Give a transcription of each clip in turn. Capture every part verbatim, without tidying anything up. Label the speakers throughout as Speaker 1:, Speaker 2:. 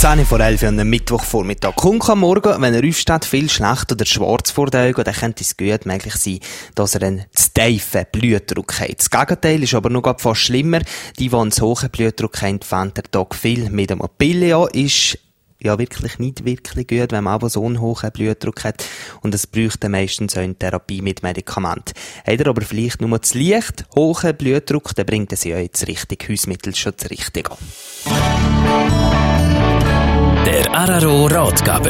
Speaker 1: zehn vor elf an einem Mittwochvormittag. Kommt am Morgen, wenn er aufsteht, viel schlecht oder schwarz vor den Augen, dann könnte es gut möglich sein, dass er einen zu tiefen Blutdruck hat. Das Gegenteil ist aber noch fast schlimmer. Die, die einen zu hohen Blutdruck haben, fangen den Tag viel mit einer Pille an, ist ja wirklich nicht wirklich gut, wenn man aber so einen hohen Blutdruck hat. Und es bräuchte meistens eine Therapie mit Medikamenten. Hat er aber vielleicht nur zu leicht hohen Blutdruck, dann bringt er sich ja jetzt richtig Hausmittel schon zu richtig an.
Speaker 2: Der R R O-Ratgeber.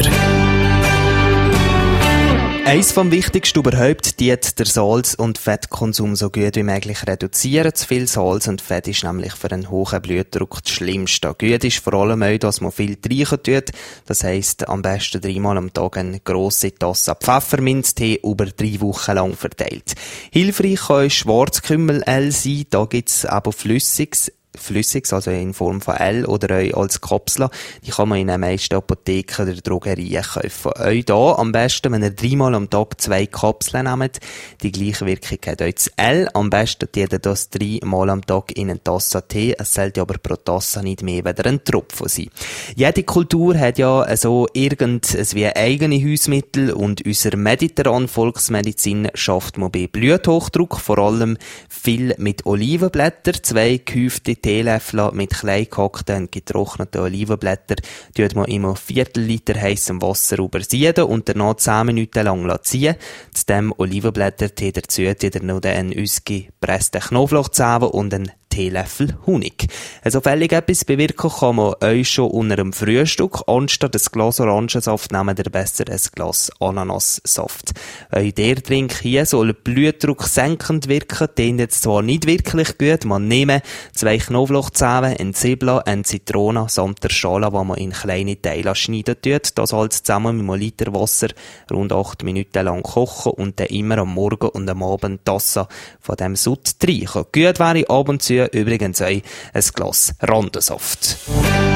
Speaker 1: Eins vom Wichtigsten überhaupt, diet der Salz- und Fettkonsum so gut wie möglich reduzieren. Zu viel Salz und Fett ist nämlich für einen hohen Blutdruck das Schlimmste. Gut ist vor allem auch, dass man viel trinken tut. Das heisst, am besten dreimal am Tag eine grosse Tasse Pfefferminztee über drei Wochen lang verteilt. Hilfreich kann Schwarzkümmel-L sein. Da gibt's aber Flüssiges. Flüssiges, also in Form von L oder auch als Kapsel. Die kann man in den meisten Apotheken oder Drogerien kaufen. Auch da am besten, wenn ihr dreimal am Tag zwei Kapseln nehmt. Die gleiche Wirkung hat auch das L. Am besten tut ihr das dreimal am Tag in eine Tasse Tee. Es sollte aber pro Tasse nicht mehr als ein Tropfen sein. Jede Kultur hat ja so irgendwas wie eigene Hausmittel und unsere mediterrane Volksmedizin schafft man bei Bluthochdruck vor allem viel mit Olivenblättern, zwei gehäufte Teelöffel mit klein gehackten und getrockneten Olivenblättern tut man immer Viertel Liter heißem Wasser übersieden und danach zehn Minuten lang ziehen. Zu dem Olivenblätter-Tee dazu tut noch einen ausgepressten Knoblauchzehen und einen Teelöffel Honig. Also fällig etwas bewirken kann man euch schon unter dem Frühstück. Anstatt ein Glas Orangensaft nehmt ihr besser ein Glas Ananassaft. Euer der Trink hier soll Blutdruck senkend wirken, den jetzt zwar nicht wirklich gut. Man nehme zwei Knoblauchzehen, ein Zwiebeln, eine Zitrone samt der Schale, die man in kleine Teile schneiden tut. Das alles zusammen mit einem Liter Wasser rund acht Minuten lang kochen und dann immer am Morgen und am Abend Tasse von dem Sud trinken. Gut wäre ab und zu übrigens auch ein Glas Randensaft.